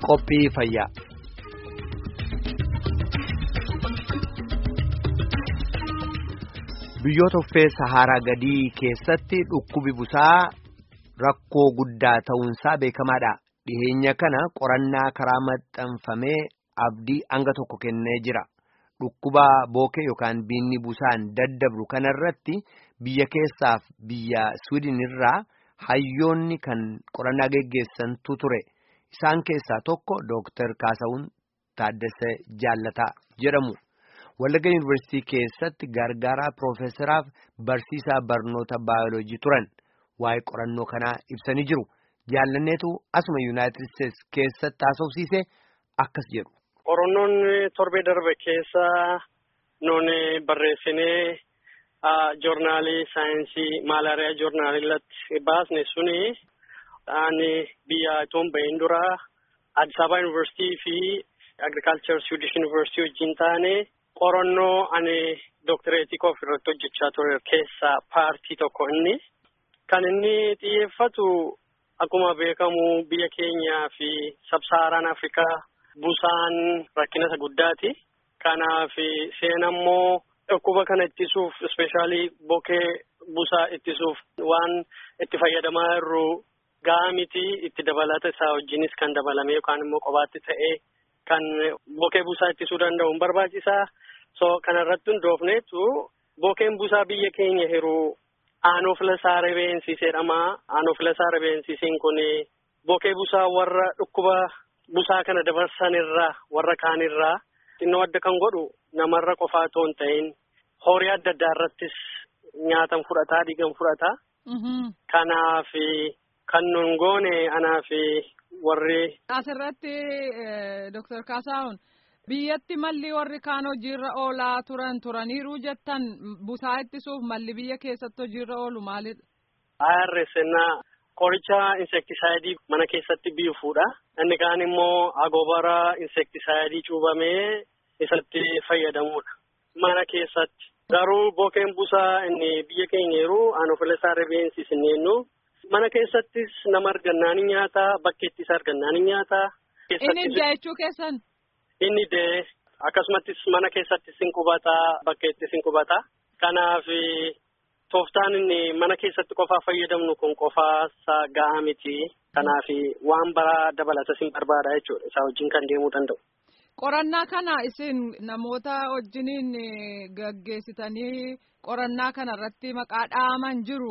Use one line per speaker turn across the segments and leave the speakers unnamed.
Qophii fayyaa. Biyyoota uffee Saharaa gadii keessatti dhukkubi busaa rakkoo guddaa ta'uunsaa beekamaadha. Dhiheenya kana qorannaa karaa maxxanfamee abdii hanga tokko kennee jira. Dhukkuba bookee yookaan biinni busaan daddabru kanarratti biyya keessaaf biyya Sweden irraa hayyoonni kan qorannaa geggeessantu ture. Isaan keessaa tokko Dr. Kaasawun Taaddasee Jaallataa jedhamu. Wallagga Yuunivarsiitii keessatti gargaaraa Piroofeesaraaf barsiisaa barnoota baayoloojii turan. Waa'ee qorannoo kanaa ibsanii jiru. Jaallanneetu asuma Yuunaayitid Isteets keessatti haasofsiise akkas jedhu.
Qorannoon torbee darbe keessa nuuni barreessinee joornaalii saayinsii maalaariyaa joornaalii irratti baasne suni ani biyya itoon bahin dura Addis Ababa Yuunivarsiitii fi Agriculture Swedish University wajjin taane qorannoo ani doktoreetii koo irratti hojjechaa ture keessaa paartii tokko inni kan inni xiyyeeffatu akkuma beekamu biyya keenyaa fi Sab-Saharaan Afrikaa busaan rakkina isa guddaati. Kanaaf seenammoo dhukkuba kana ittisuuf ispeeshaalii bokee busaa ittisuuf waan itti fayyadamaa jirru gahaa miti itti dabalata isaa wajjinis kan dabalame yookaan immoo qobaatti ta'ee kan bokee busaa ittisuu danda'u hin barbaachisaa. So kanarratti hundoofneetu bokeen busaa biyya keenya hiruu Anopheles ribeensis jedhama. Anopheles ribeensisin kun bokee busaa warra dhukkuba busaa kana dabarsan irraa warra kaan irraa xinnoo adda kan godhu namarra qofaa otoo hin ta'in horii adda addaa irrattis nyaatan fudhataa dhiigan fudhataa. Kanaaf kan nun goone anaa fi warri.
Asirratti Dr. Kaasawun biyyatti malli warri kaan hojiirra oolaa turaniiru jettan busaa ittisuuf malli biyya keessatti hojiirra oolu maalidha?
Ayarreessennaa qoricha insektisaayidii mana keessatti biifuudha. Inni kaan immoo agobara insektisaayidii cuubamee isatti fayyadamuudha. Mana keessatti. Garuu bokeen busaa inni biyya keenya yeroo Anopheles ribeensis inni jennu mana keessattis nama argannaan nyaata, bakkeettis argannaan nyaata.
Inni jechuu keessan?
Inni akkasumattis mana keessattis hin qubataa, bakkeettis hin qubataa. Kanaaf tooftaan inni mana keessatti qofaa fayyadamnu kun qofaasaa gahaa miti. Kanaaf waan baraa dabalatas hin barbaada jechuudha. Isaa wajjin kan deemuu danda'u.
Qorannaa kana isin namoota wajjiniin gaggeessitanii qorannaa kana irratti maqaa dhaaman jiru.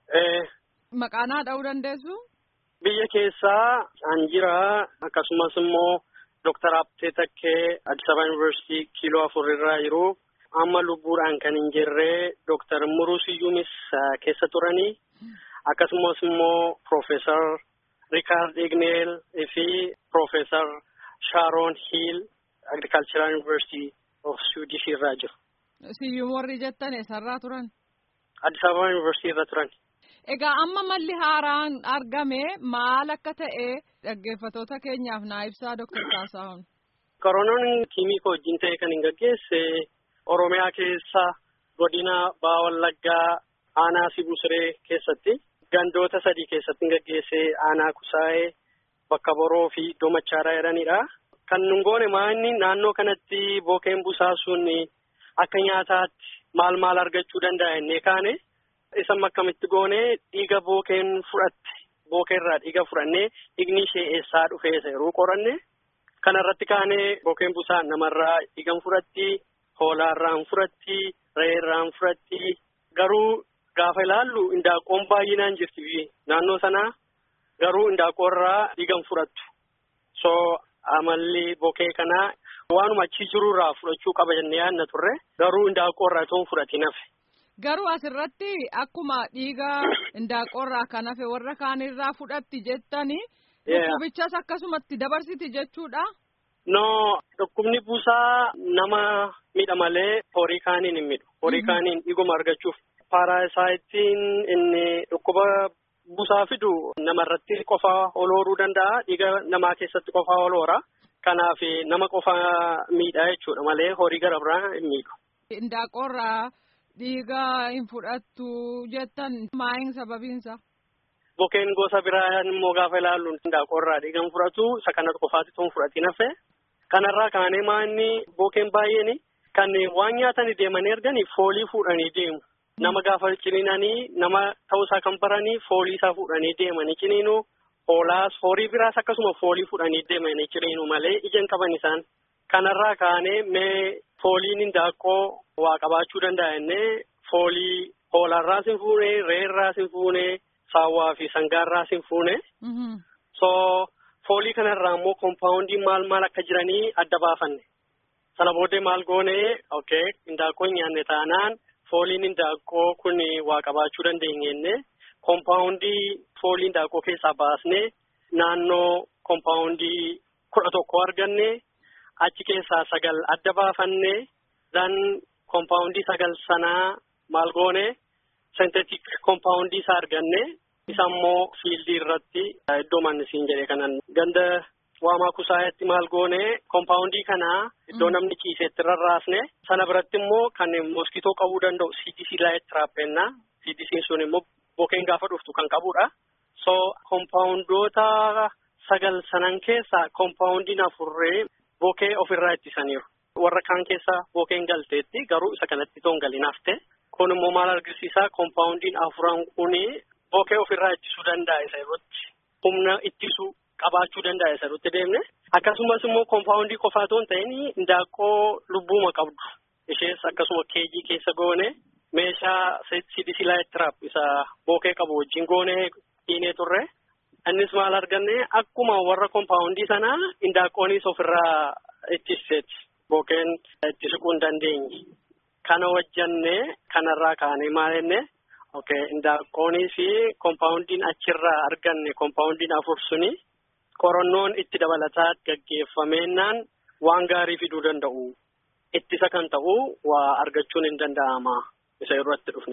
Maqaa naa dha'uu dandeessu?
Biyya keessaa an jira akkasumas immoo Dr. Abtee Takkee Addis Ababa Yuunivarsiitii kiiloo 4 irraa jiru. Amma lubbuudhaan kan hin jirre Dr. Muruu Siyyuumis keessa turanii akkasumas immoo Piroofeesar Rikaard Igneel fi Piroofeesar Sharon Hill Agricultural University of Swedish irraa jiru.
Siyyuum warri jettan eessarraa turan?
Addis Ababa Yuunivarsiitii irra turan.
Egaa amma malli haaraan argame maal akka ta'e dhaggeeffatoota keenyaaf naa ibsaa Dr. Kaasawun.
Koronoon kiimikoo wajjin ta'e kan hin gaggeesse Oromiyaa keessa godina Baha Wallaggaa aanaa Sibusiree keessatti gandoota 3 keessatti hin gaggeesse aanaa Kusaayee bakka Boroo fi Doomachaaraa jedhanidha. Kan nun goone maanni naannoo kanatti bokeen busaa sun akka nyaataatti maal argachuu danda'a innee kaane isan akkamitti goone dhiiga bokeen fudhatte bokeerraa dhiiga fudhannee dhiigni ishee eessaa dhufee yeroo qoranne kanarratti kaanee bokeen busaa namarraa dhiigan fudhatti hoolaarraan fudhatti re'eerraan fudhatti garuu gaafa ilaallu indaaqqoon baay'inaan jirti naannoo sanaa garuu indaaqqoorraa dhiigan fudhattu. So amalli bokee kanaa waanuma achi jirurraa fudhachuu qaba jennee yaadna turre garuu indaaqqoorraa itoo hin fudhatiin hafe.
Garuu asirratti akkuma dhiiga indaaqqoorraa kan hafe warra kaanirraa fudhatti jettanii dhukkubichas akkasumatti dabarsiti jechuudha.
No, dhukkubni busaa nama miidha malee horii kaaniin hin miidhu. Horii kaaniin dhiiguma argachuuf paaraasayitiin inni dhukkuba busaa fidu namarratti qofaa olooruu danda'a. Dhiiga namaa keessatti qofaa oloora. Kanaaf nama qofaa miidha jechuudha malee horii gara biraa hin miidhu.
Indaaqqoorraa dhiiga hin fudhattu jettan maaliin sababiinsa?
Bokeen gosa biraa immoo gaafa ilaallu daaqoorraa dhiigan fudhatu isa kanatu qofaatti tun fudhatiin hafe. Kanarraa kaanee maanni bokeen baay'een kan waan nyaatanii deemanii erganii foolii fuudhanii deemu. Nama gaafa ciniinanii nama ta'uusaa kan baranii foolii isaa fuudhanii deemanii ciniinuu hoolaas horii biraas akkasuma foolii fuudhanii deemanii ciniinuu malee ija hin qaban isaan. Kanarraa kaanee mee fooliin hindaaqqoo waa qabaachuu danda'a innee foolii hoolaarraas hin fuune re'eerraas hin fuune saawwaa fi sangaarraas hin fuune. So foolii kanarraa immoo koompaawundii maal akka jiranii adda baafanne. Sana booddee maal goonee hindaaqqoo nyaanne taanaan fooliin hindaaqqoo kun waa qabaachuu dandeenyenne koompaawundii foolii hindaaqqoo keessaa baasnee naannoo koompaawundii 11 arganne achi keessaa 9 adda baafanne dan koompaawundii 9 sanaa maal goonee sentetik koompaawundii isaa arganne isa immoo fiildii irratti iddoo mannisiin jedhee kanan ganda waamaa kusaayatti maal goonee koompaawundii kanaa iddoo namni ciiseetti rarraasne sana biratti immoo kan moskitoo qabuu danda'u CDC laayit tiraappeennaa CDC sun immoo bokeen gaafa dhuftu kan qabudha. So koompaawundoota 9 sanan keessaa koompaawundiin 4 bokee ofirraa ittisaniiru. Warra kaan keessa bokeen galteetti garuu isa kanatti toon galinaafte. Kun immoo maal argisiisaa koompaawundiin 4 kuni bokee ofirraa ittisuu danda'a isa irratti humna ittisuu qabaachuu danda'a isa irratti deemne. Akkasumas immoo koompaawundii qofaa toon ta'in hindaaqqoo lubbuuma qabdu. Ishees akkasuma keejii keessa goone meeshaa CDC laayit tiraap isa bokee qabu wajjin goone dhiinee turre. Innis maal arganne akkuma warra koompaawundii sanaa hindaaqqoonis ofirraa ittiseeti. Bokeen itti siquu hin dandeenye. Kana wajjannee kanarraa kaanee maal jenne hindaaqqoonii fi koompaawundiin achirraa arganne koompaawundiin 4 suni qorannoon itti dabalataa gaggeeffameenaan waan gaarii fiduu danda'u. Ittisa kan ta'u waa argachuun hin danda'ama isa irratti dhufne.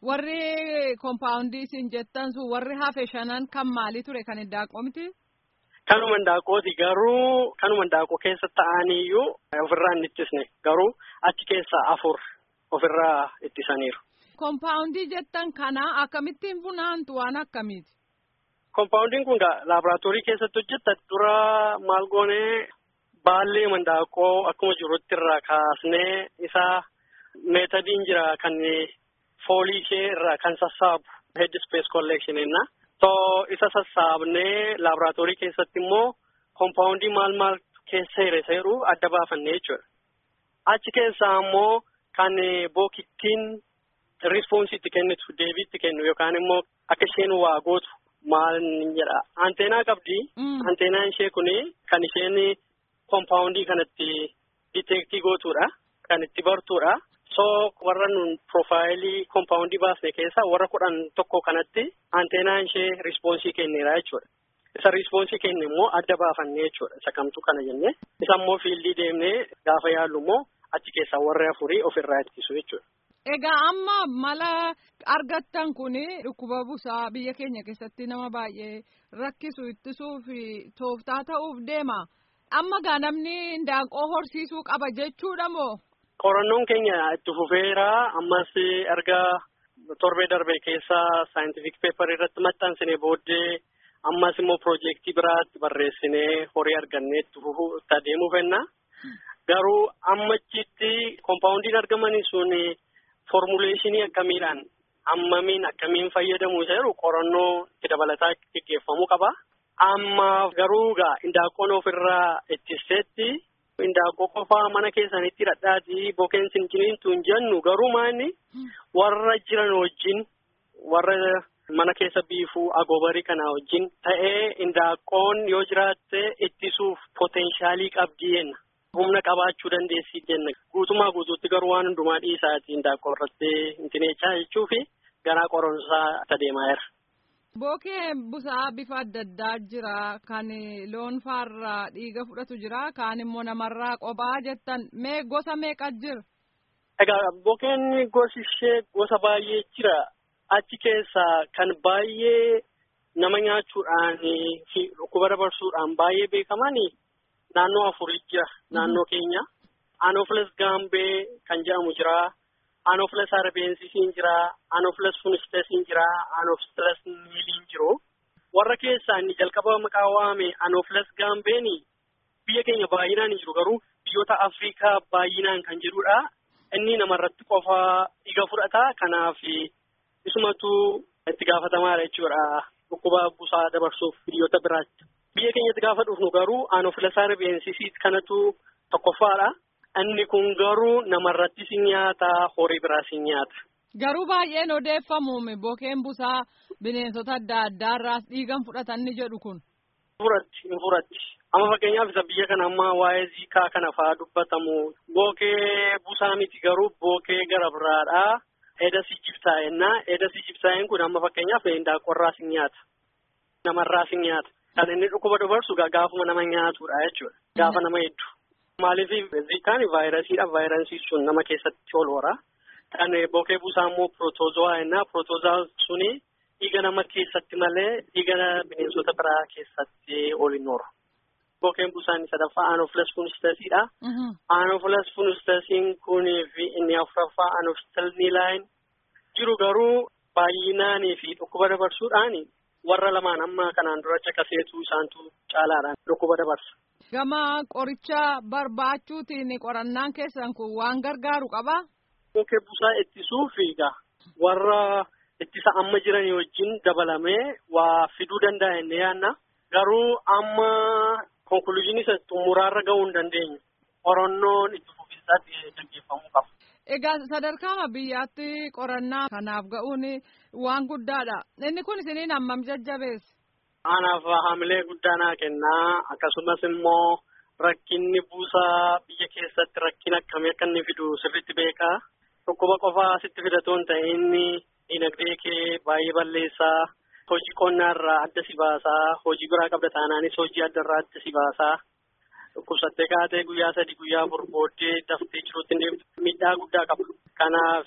Warri koompaawundii isin jettan sun warri hafe 5 kan maalii ture kan hindaaqqoo miti?
Kanuma hindaaqqooti garuu kanuma hindaaqqoo keessa ta'aniyyuu ofirraa hin ittisne garuu achi keessaa 4 ofirraa ittisaniiru.
Koompaawundii jettan kana akkamittiin funaantu waan akkamiiti?
Koompaawundiin kun laaboraatoorii keessatti hojjetta dura maal goonee baallee hindaaqqoo akkuma jirutti irraa kaasnee isaa meetadiin jira kan foolii ishee irraa kan sassaabu head space collection jenna. So isa sassaabnee laaboraatoorii keessatti immoo koompaawundii maal keessa jiru adda baafanne jechuudha. Achi keessaa immoo kan bookittiin rispoonsii itti kennitu deebii itti kennu yookaan immoo akka isheen waa gootu maal jedha anteenaa qabdi. Anteenaan ishee kuni kan isheen koompaawundii kanatti diteektii gootuudha kan itti bartuudha. So warra nun profaayilii koompaawundii baasne keessaa warra 11 kanatti anteenaan ishee rispoonsii kenneera jechuudha. Isa rispoonsii kenne immoo adda baafanne jechuudha. Isa kamtu kana jennee isa immoo fiildii deemnee gaafa yaallu immoo achi keessaa warra 4 ofirraa ittisu jechuudha.
Egaa amma mala argattan kuni dhukkuba busaa biyya keenya keessatti nama baay'ee rakkisu ittisuuf tooftaa ta'uuf deema. Amma gaa namni hindaaqqoo horsiisuu qaba jechuudha moo?
Qorannoon keenya itti fufeera ammas erga torbee darbe keessa saayintifik peepar irratti maxxansine booddee ammas immoo piroojeektii biraatti barreessinee horii argannee itti adeemuu fenna. Garuu ammachitti koompaawundiin argamanii sun formuleeshinii akkamiidhaan akkamiin fayyadamuu isa jiru qorannoo itti dabalataa gaggeeffamuu qaba. Amma garuu hindaaqqoon ofirraa ittiseetti hindaaqqoo qofaa mana keessanitti dhadhaati bokeen sinciniintu hin jennu garuu maanni warra jiran wajjin warra mana keessa biifuu agoobarii kana wajjin ta'ee hindaaqqoon yoo jiraatte ittisuuf poteenshaalii qabdi jenna. Humna qabaachuu dandeessi jenna. Guutumaa guutuutti garuu waan hundumaa dhiisaati hindaaqqoo irratti hintineechaa jechuu fi garaa qoransaa adeemaa jira.
Bokee busaa bifa adda addaa jira. Kan loon faarraa dhiiga fudhatu jira. Kaan immoo namarraa qophaa jettan gosa meeqa jira?
Egaa bokeen gosi ishee gosa baay'ee jira. Achi keessaa kan baay'ee nama nyaachuudhaan fi dhukkuba dabarsuudhaan baay'ee beekamani naannoo 4 jira. Naannoo keenya Anopheles gambee kan jedhamu jira. Anopheles arabeensis jira. Anopheles funistes jira. Anopheles nilin jiru. warra keessaa inni jalqaba maqaa waame Anopheles Gambeeni biyya keenya baay'inaan hin jiru garuu biyyoota Afrikaa baay'inaan kan jirudha. Inni namarratti qofa dhiiga fudhata kanaaf isumatu itti gaafatamaadha jechuudha dhukkuba busaa dabarsuuf biyyoota biraatti. Biyya keenyatti gaafa dhufnu garuu Anopheles rifeensis kanatu tokkoffaadha. Inni kun garuu namarrattis nyaata horii biraas nyaata.
Garuu baay'een odeeffamuumi bokeen busaa bineensota adda addaarraas dhiigan fudhatan ni jedhu kun.
Furatti. Amma fakkeenyaaf isa biyya kana amma waa'ee ziikaa kana fa'aa dubbatamu bokee busaa miti garuu bokee gara biraadha. Edasi jibsaa'ennaa edasi jibsaa'en kun amma fakkeenyaaf daaqorraas nyaata. Namarraas nyaata. Kan inni dhukkuba dabarsu gaafuma nama nyaatudha jechuudha. Gaafa nama hedduu. Maaliif ziikaan vaayirasiidha. Vaayirasii sun nama keessatti ol hora. Kan bokee busaa immoo pirootoozawaa jennaa. Pirootoozawaa suni dhiiga nama keessatti malee dhiiga bineensota biraa keessatti ol hin horu. Bokeen busaan sadaffaa Anopheles funustasiidha. Anopheles funustasiin kunii fi inni afuraffaa Anopheles niilaayini jiru garuu baay'inaanii fi dhukkuba dabarsuudhaan warra lamaan amma kanaan dura caqaseetu isaantu caalaadhaan dhukkuba dabarsa.
Gama qoricha barbaachuutiin qorannaan keessan kun waan gargaaru qabaa?
Bokee busaa ittisuuf warra ittisa amma jiranii wajjin dabalamee waa fiduu danda'a inni yaanna. Garuu amma konkuluuziin isa xumuraarra gahuu hin dandeenyu. Qorannoon itti fufiinsaatti gaggeeffamuu qaba.
Egaa sadarkaa biyyaatti qorannaa kanaaf ga'uun waan guddaadha. Inni kun isiniin hammam jajjabeesse?
Anaaf hamilee guddaa naa kennaa akkasumas immoo rakkinni buusaa biyya keessatti rakkina akkamii akka inni fidu sirriitti beekaa. Dhukkuba qofaa sitti fidatoo hin ta'in dinagdee kee baay'ee balleessaa. Hojii qonnaarraa adda si baasaa. Hojii biraa qabda taanaanis hojii addarraa adda si baasaa. Dhukkubsattee kaatee guyyaa 3 guyyaa 4 booddee daftee jiruutti miidhaa guddaa qaba. Kanaaf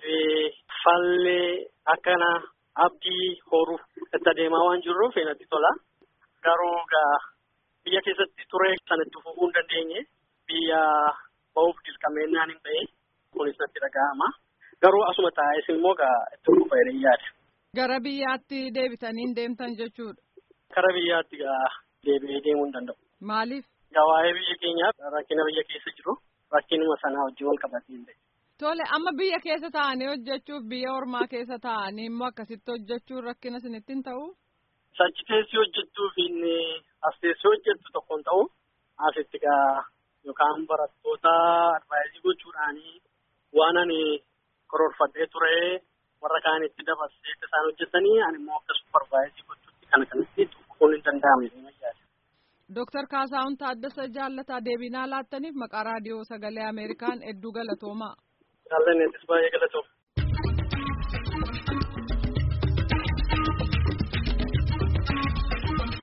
fallee akkana abdii horuuf itti adeemaa waan jirruuf natti tola. Garuu biyya keessatti ture sanatti fufuu hin dandeenye biyya ba'uuf dirqameenyaan hin ta'e kunis natti dhaga'ama. Garuu asuma taa'es immoo itti fufa jedhee yaada.
Gara biyyaatti deebitanii deemtan jechuudha.
Gara biyyaatti deebi'ee deemuu hin danda'u.
Maaliif?
Waa'ee biyya keenyaaf rakkina biyya keessa jiru rakkinuma sanaa wajjin wal qabatee hin ta'e.
Tole amma biyya keessa taa'anii hojjechuuf biyya ormaa keessa taa'anii immoo akkasitti hojjechuun rakkina isinitti hin ta'uu?
Sachi teessii hojjettuu fi as teessii hojjettu tokko hin ta'u asitti yookaan barattoota advaayizii gochuudhaanii waan ani karoorfadhee ture warra kaanitti dabarsee akka isaan hojjetanii ani immoo akka supparvaayizii gochuutti kanatti tuquun hin danda'amne.
Dooktar Kaasaahun Taaddasa Jaallataa deebinaa laattaniif maqaa raadiyoo sagalee Ameerikaan hedduu galatoomaa.
Jaallanneettis baay'ee galatooma.